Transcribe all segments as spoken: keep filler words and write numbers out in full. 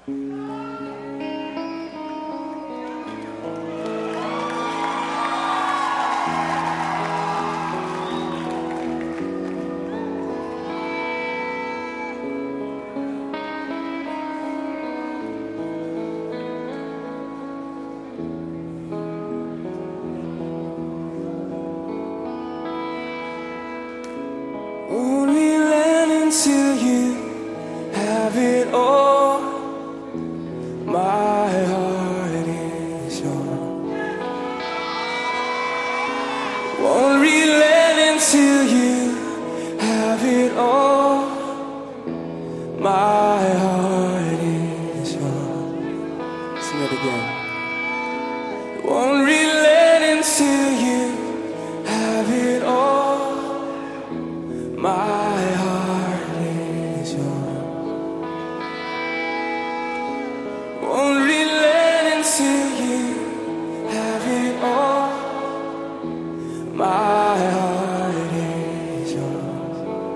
Only land until you have it all. My heart is yours. Won't relent until you have it all. My heart is yours. Sing it again. Won't relent until you have it all. My heart is yours. Won't relent until you have it all. My heart is yours.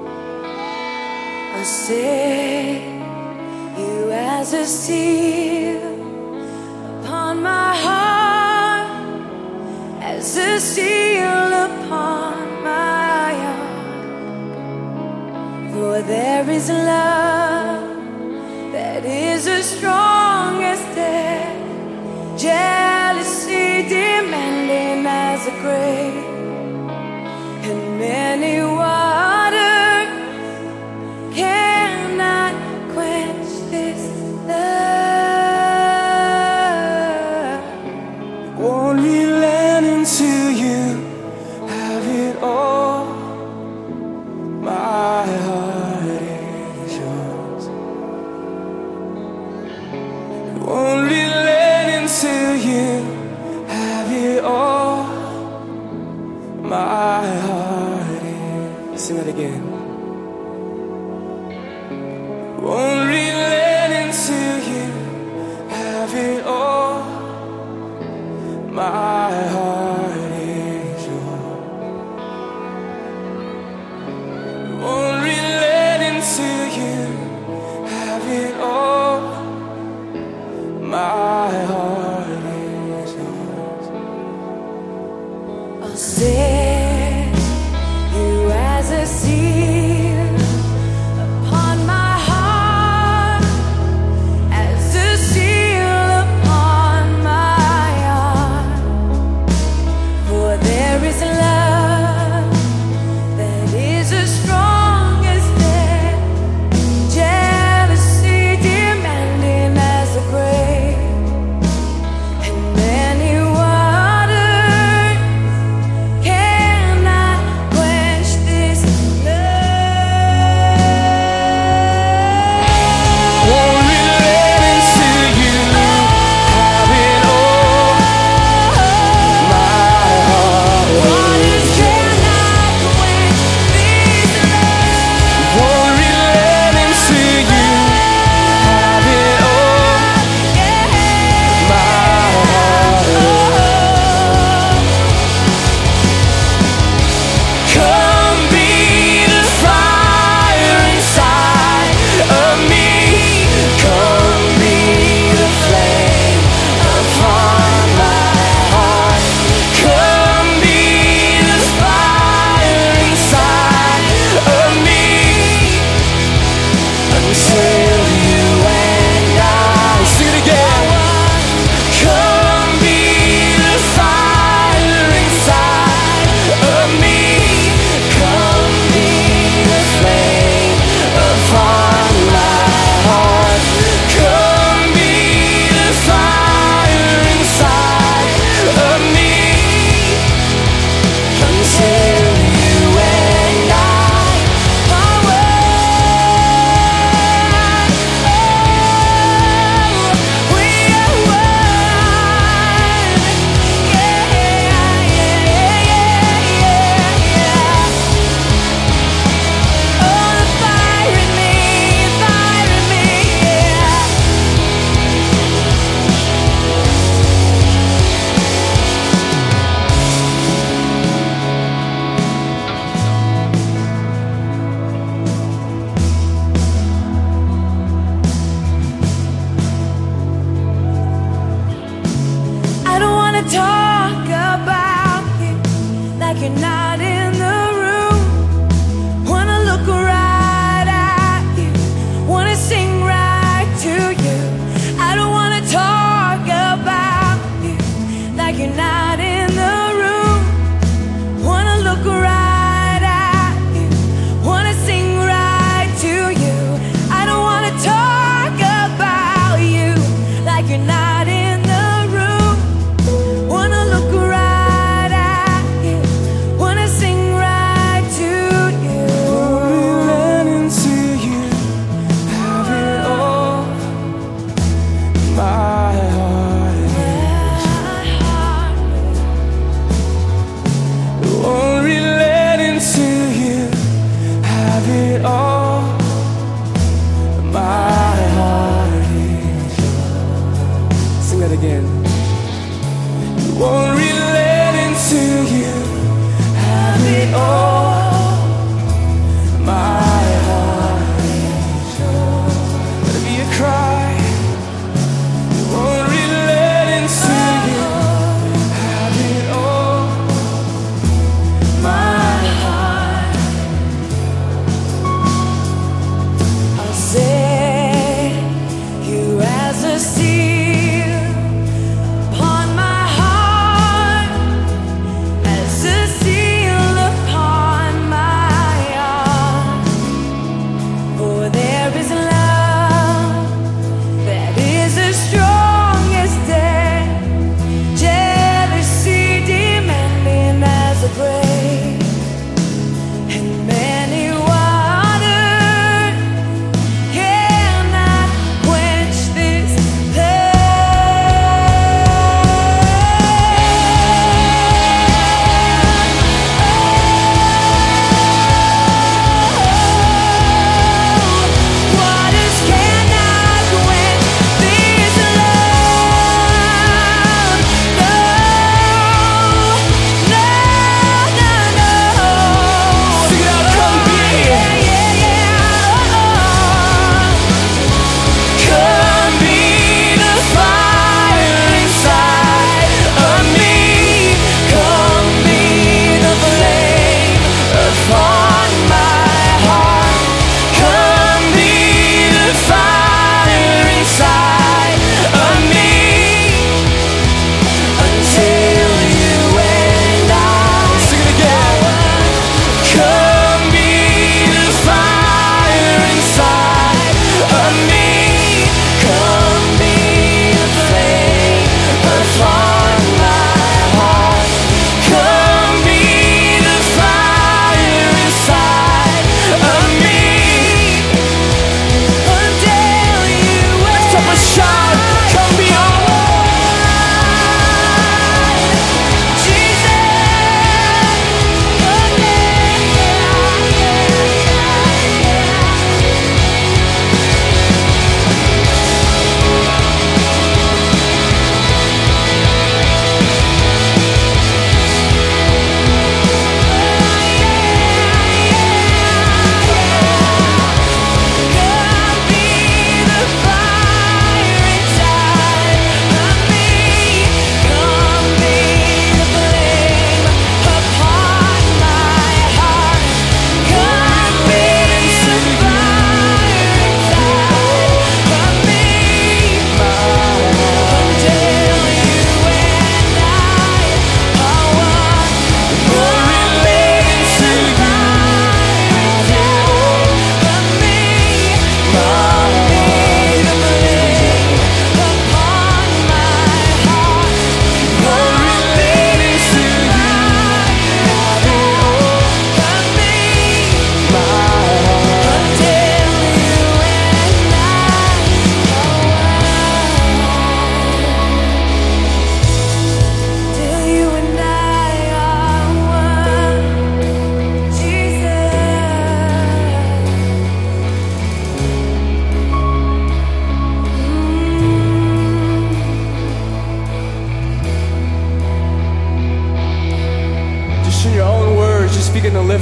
I set you as a seal upon my heart, as a seal upon my heart. For there is love that is as strong as death, jealousy demanding as the grave, and many waters cannot quench this love. Won't relent until you have it all. My heart is yours. Won't relent until you have it all. My heart is. Sing it again. Won't relent until you have it all. My heart is yours. Won't relent until you have it all. My heart is yours. I'll set you as a seal upon my heart,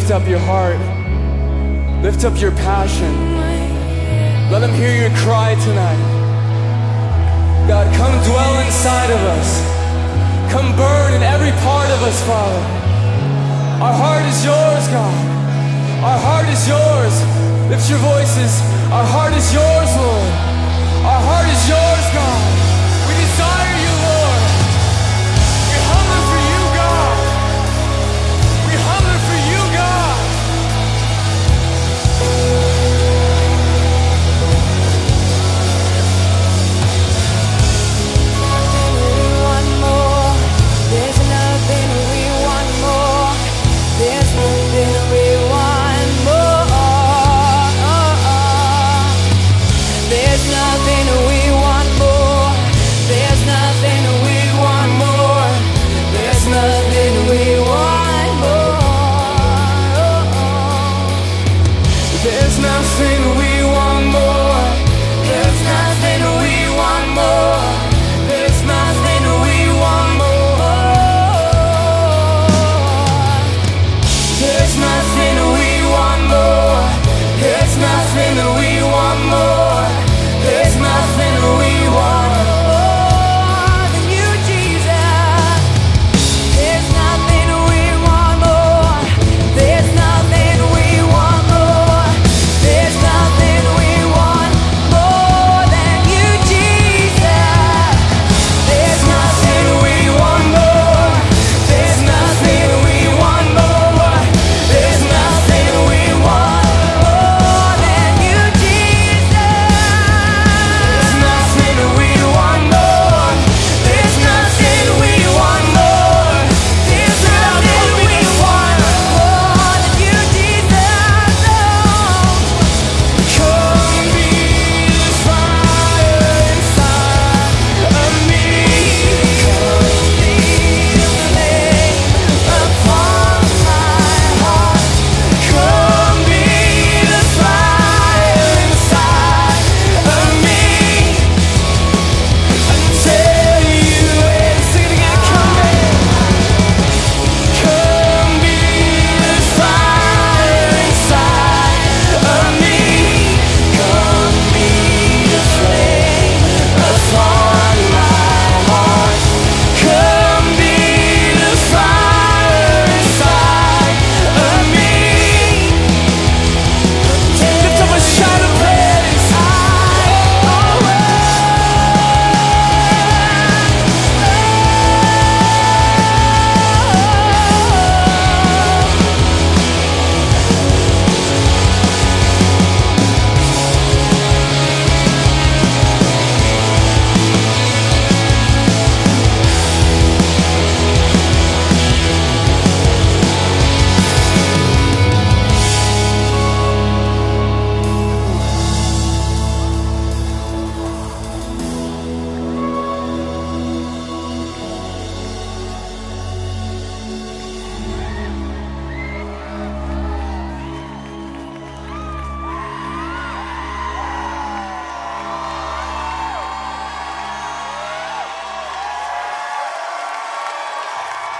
lift up your heart. Lift up your passion. Let him hear your cry tonight. God, come dwell inside of us. Come burn in every part of us, Father. Our heart is yours, God. Our heart is yours. Lift your voices. Our heart is yours, Lord. Our heart